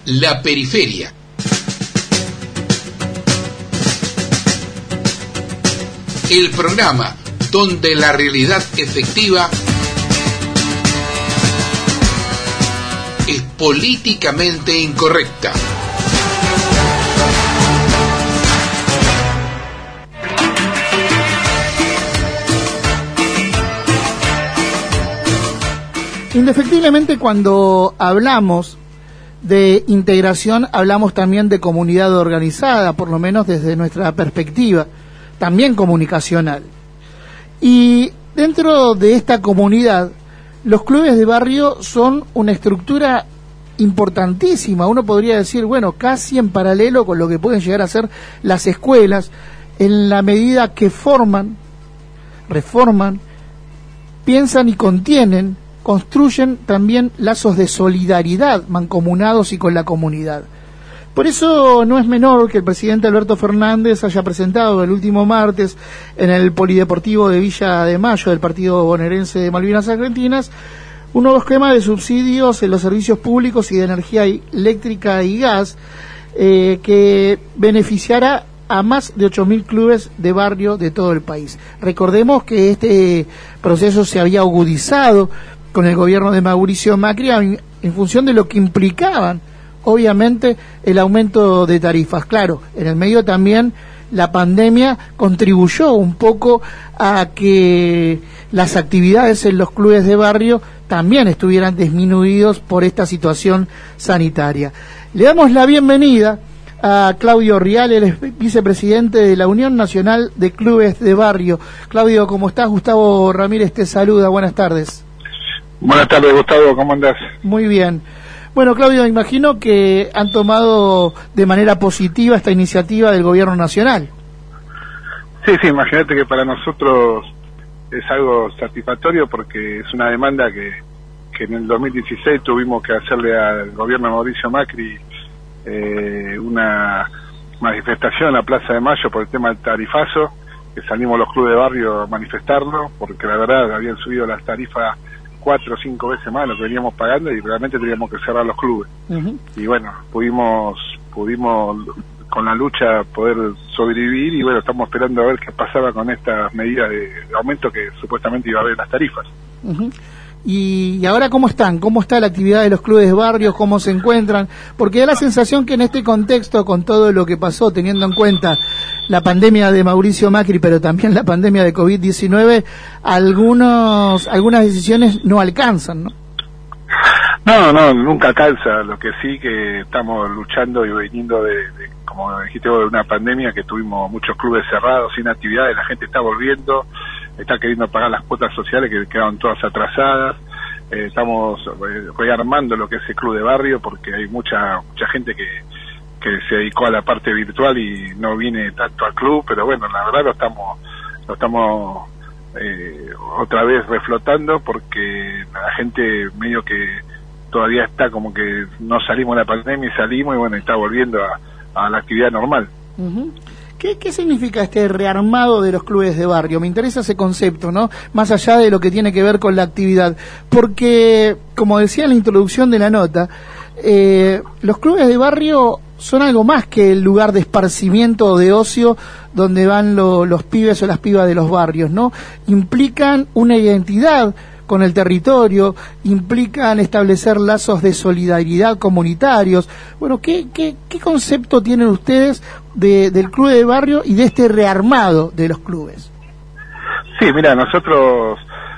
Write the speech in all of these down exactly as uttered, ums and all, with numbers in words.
La Periferia. El programa donde la realidad efectiva es políticamente incorrecta. Indefectiblemente, cuando hablamos de integración, hablamos también de comunidad organizada, por lo menos desde nuestra perspectiva, también comunicacional. Y dentro de esta comunidad, los clubes de barrio son una estructura importantísima. Uno podría decir, bueno, casi en paralelo con lo que pueden llegar a ser las escuelas, en la medida que forman, reforman, piensan y contienen, construyen también lazos de solidaridad mancomunados y con la comunidad. Por eso no es menor que el presidente Alberto Fernández haya presentado el último martes en el Polideportivo de Villa de Mayo del Partido Bonaerense de Malvinas Argentinas un nuevo esquema de subsidios en los servicios públicos y de energía eléctrica y gas eh, que beneficiará a más de ocho mil clubes de barrio de todo el país. Recordemos que este proceso se había agudizado con el gobierno de Mauricio Macri en, en función de lo que implicaban, obviamente, el aumento de tarifas. Claro, en el medio también la pandemia contribuyó un poco a que las actividades en los clubes de barrio también estuvieran disminuidos por esta situación sanitaria. Le damos la bienvenida a Claudio Rial, él es vicepresidente de la Unión Nacional de Clubes de Barrio. Claudio, ¿cómo estás? Gustavo Ramírez te saluda, buenas tardes. Buenas tardes, Gustavo, ¿cómo andás? Muy bien. Bueno, Claudio, imagino que han tomado de manera positiva esta iniciativa del Gobierno Nacional. Sí, sí, imagínate que para nosotros es algo satisfactorio porque es una demanda que, que en el dos mil dieciséis tuvimos que hacerle al gobierno de Mauricio Macri eh, una manifestación en la Plaza de Mayo por el tema del tarifazo, que salimos los clubes de barrio a manifestarlo, porque la verdad habían subido las tarifas cuatro o cinco veces más lo que veníamos pagando y realmente teníamos que cerrar los clubes. Uh-huh. Y bueno, pudimos pudimos con la lucha poder sobrevivir y bueno, estamos esperando a ver qué pasaba con estas medidas de aumento que supuestamente iba a haber en las tarifas. Uh-huh. Y, y ahora, ¿cómo están? ¿Cómo está la actividad de los clubes de barrios? ¿Cómo se encuentran? Porque da la sensación que en este contexto, con todo lo que pasó, teniendo en cuenta la pandemia de Mauricio Macri, pero también la pandemia de COVID diecinueve, algunos algunas decisiones no alcanzan, ¿no? No, no, nunca alcanza. Lo que sí que estamos luchando y viniendo de, de como dijiste vos, de una pandemia que tuvimos muchos clubes cerrados, sin actividades, la gente está volviendo, está queriendo pagar las cuotas sociales que quedaron todas atrasadas. Eh, estamos rearmando lo que es el club de barrio porque hay mucha mucha gente que, que se dedicó a la parte virtual y no viene tanto al club, pero bueno, la verdad lo estamos lo estamos eh, otra vez reflotando porque la gente medio que todavía está como que no salimos de la pandemia y salimos y bueno, está volviendo a, a la actividad normal. Uh-huh. ¿Qué, ¿Qué significa este rearmado de los clubes de barrio? Me interesa ese concepto, ¿no? Más allá de lo que tiene que ver con la actividad. Porque, como decía en la introducción de la nota, eh, los clubes de barrio son algo más que el lugar de esparcimiento o de ocio donde van lo, los pibes o las pibas de los barrios, ¿no? Implican una identidad con el territorio, implican establecer lazos de solidaridad comunitarios. Bueno, ¿qué, qué, qué concepto tienen ustedes de, del club de barrio y de este rearmado de los clubes? Sí, mira, nosotros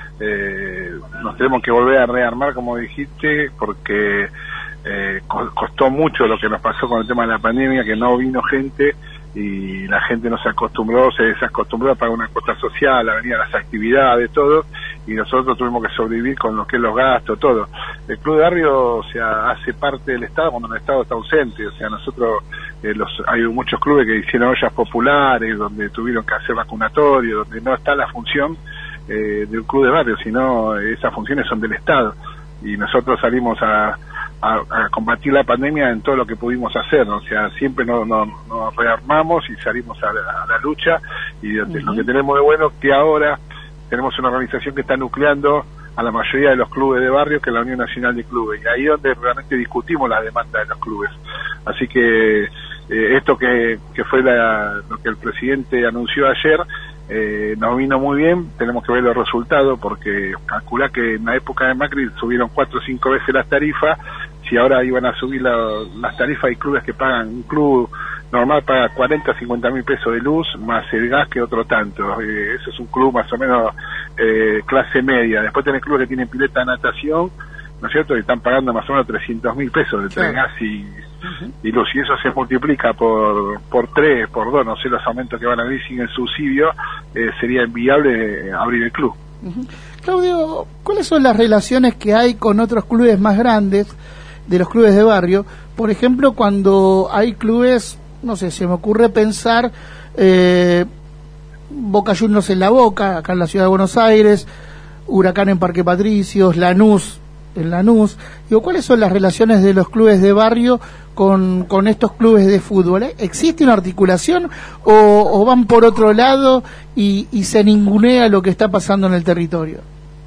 eh, nos tenemos que volver a rearmar, como dijiste, porque eh, costó mucho lo que nos pasó con el tema de la pandemia, que no vino gente y la gente no se acostumbró, se desacostumbró a pagar una cuota social, a venir a las actividades, todo, y nosotros tuvimos que sobrevivir con lo que es los gastos, todo. El club de barrio, o sea, hace parte del Estado cuando el Estado está ausente, o sea, nosotros, eh, los hay muchos clubes que hicieron ollas populares, donde tuvieron que hacer vacunatorio, donde no está la función eh, del club de barrio, sino esas funciones son del Estado, y nosotros salimos a A, a combatir la pandemia en todo lo que pudimos hacer, ¿no? O sea, siempre nos, nos, nos rearmamos y salimos a la, a la lucha y uh-huh. Lo que tenemos de bueno es que ahora tenemos una organización que está nucleando a la mayoría de los clubes de barrio que la Unión Nacional de Clubes, y ahí es donde realmente discutimos la demanda de los clubes. Así que eh, esto que, que fue la, lo que el presidente anunció ayer, eh, nos vino muy bien. Tenemos que ver los resultados, porque calculá que en la época de Macri subieron cuatro o cinco veces las tarifas. Si ahora iban a subir la, las tarifas, hay clubes que pagan, un club normal paga cuarenta, cincuenta mil pesos de luz, más el gas que otro tanto. Eh, eso es un club más o menos eh, clase media. Después tenés clubes que tienen pileta de natación, ¿no es cierto?, y están pagando más o menos trescientos mil pesos de claro. gas y, uh-huh. y luz. Y eso se multiplica por por tres, por dos, no sé los aumentos que van a venir sin el subsidio, eh, sería inviable abrir el club. Uh-huh. Claudio, ¿cuáles son las relaciones que hay con otros clubes más grandes, de los clubes de barrio? Por ejemplo, cuando hay clubes, no sé, se me ocurre pensar eh, Boca Juniors en La Boca, acá en la ciudad de Buenos Aires, Huracán en Parque Patricios, Lanús en Lanús. Digo, ¿cuáles son las relaciones de los clubes de barrio con, con estos clubes de fútbol? ¿Eh? ¿Existe una articulación o, o van por otro lado y, y se ningunea lo que está pasando en el territorio?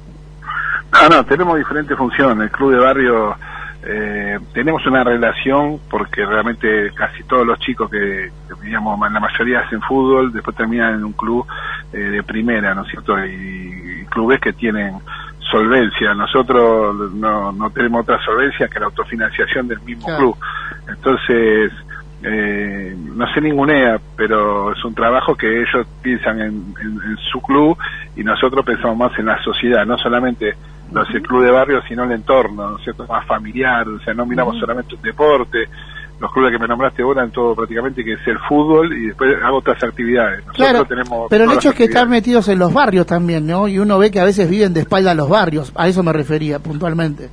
No, no, tenemos diferentes funciones. El club de barrio... Eh, tenemos una relación porque realmente casi todos los chicos que, que digamos, la mayoría hacen fútbol, después terminan en un club eh, de primera, ¿no es cierto? Y, y clubes que tienen solvencia. Nosotros no, no tenemos otra solvencia que la autofinanciación del mismo claro. club. Entonces, eh, no se ningunea, pero es un trabajo que ellos piensan en, en, en su club y nosotros pensamos más en la sociedad, no solamente no es el club de barrio, sino el entorno, ¿no es cierto?, más familiar. O sea, no miramos uh-huh. solamente un deporte. Los clubes que me nombraste ahora en todo prácticamente, que es el fútbol, y después hago otras actividades. Nosotros claro, tenemos pero el hecho es que están metidos en los barrios también, ¿no? Y uno ve que a veces viven de espalda a los barrios. A eso me refería puntualmente.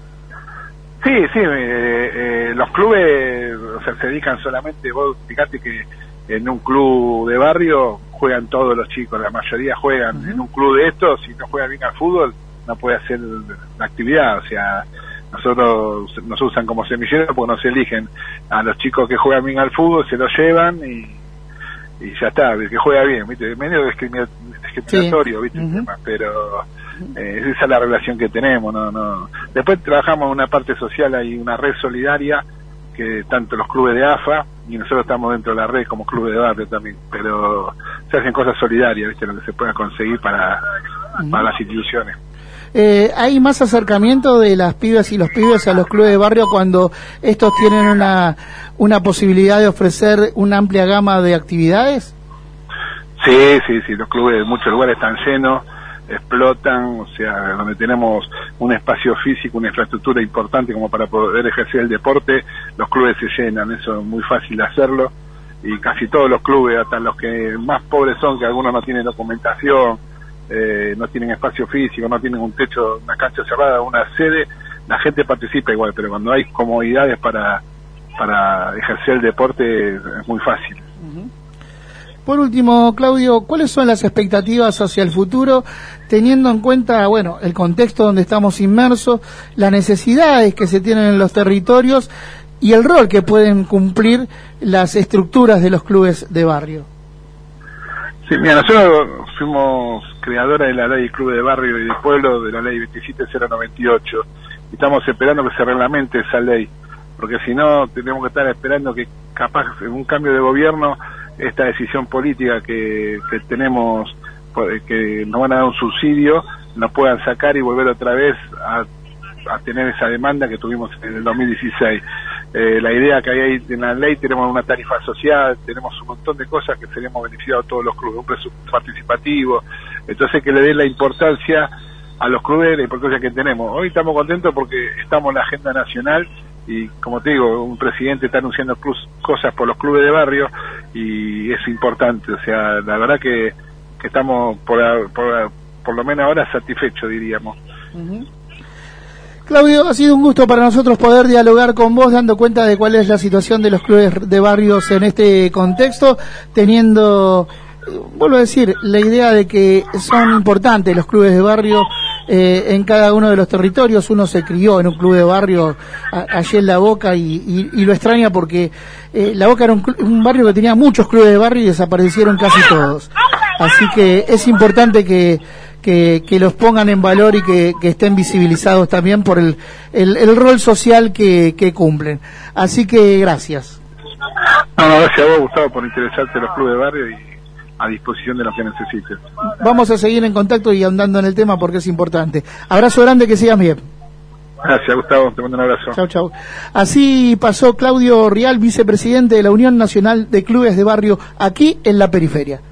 Sí, sí, eh, eh, los clubes, o sea, se dedican solamente, vos fíjate que en un club de barrio juegan todos los chicos, la mayoría juegan. Uh-huh. En un club de estos, si no juegan bien al fútbol, no puede hacer la actividad. O sea, nosotros nos usan como semilleros porque nos eligen a los chicos que juegan bien al fútbol, se los llevan y, y ya está, el que juega bien, ¿viste? Medio discriminatorio, sí. ¿viste? Uh-huh. El tema, pero eh, esa es la relación que tenemos, no, no. Después trabajamos en una parte social, hay una red solidaria que tanto los clubes de A F A y nosotros estamos dentro de la red como clubes de barrio también, pero se hacen cosas solidarias, ¿viste? Lo que se pueda conseguir para, uh-huh. para las instituciones. Eh, ¿Hay más acercamiento de las pibas y los pibes a los clubes de barrio cuando estos tienen una una posibilidad de ofrecer una amplia gama de actividades? Sí, sí, sí, los clubes en muchos lugares están llenos, explotan, o sea, donde tenemos un espacio físico, una infraestructura importante como para poder ejercer el deporte, los clubes se llenan, eso es muy fácil hacerlo, y casi todos los clubes, hasta los que más pobres son, que algunos no tienen documentación, Eh, no tienen espacio físico, no tienen un techo, una cancha cerrada, una sede, la gente participa igual, pero cuando hay comodidades para para ejercer el deporte es muy fácil. Uh-huh. Por último, Claudio, ¿cuáles son las expectativas hacia el futuro, teniendo en cuenta, bueno, el contexto donde estamos inmersos, las necesidades que se tienen en los territorios y el rol que pueden cumplir las estructuras de los clubes de barrio? Sí, mira, nosotros fuimos creadores de la ley Club de Barrio y de Pueblo, de la ley veintisiete mil noventa y ocho, y estamos esperando que se reglamente esa ley, porque si no tenemos que estar esperando que capaz en un cambio de gobierno esta decisión política que, que tenemos, que nos van a dar un subsidio, nos puedan sacar y volver otra vez a, a tener esa demanda que tuvimos en el dos mil dieciséis. Eh, la idea que hay ahí en la ley, tenemos una tarifa social, tenemos un montón de cosas que seríamos beneficiados todos los clubes, un presupuesto participativo, entonces que le dé la importancia a los clubes, la importancia que tenemos. Hoy estamos contentos porque estamos en la agenda nacional y, como te digo, un presidente está anunciando cruz, cosas por los clubes de barrio y es importante, o sea, la verdad que, que estamos por, por, por lo menos ahora satisfechos, diríamos. Uh-huh. Claudio, ha sido un gusto para nosotros poder dialogar con vos, dando cuenta de cuál es la situación de los clubes de barrios en este contexto, teniendo, vuelvo a decir, la idea de que son importantes los clubes de barrio eh, en cada uno de los territorios. Uno se crió en un club de barrio a, allí en La Boca y, y, y lo extraña porque eh, La Boca era un, un barrio que tenía muchos clubes de barrio y desaparecieron casi todos. Así que es importante que que, que los pongan en valor y que, que estén visibilizados también por el, el, el rol social que, que cumplen. Así que gracias. No, no, gracias a vos, Gustavo, por interesarte en los clubes de barrio y a disposición de los que necesites. Vamos a seguir en contacto y andando en el tema porque es importante. Abrazo grande, que sigas bien. Gracias, Gustavo, te mando un abrazo. Chau, chau. Así pasó Claudio Rial, vicepresidente de la Unión Nacional de Clubes de Barrio, aquí en la periferia.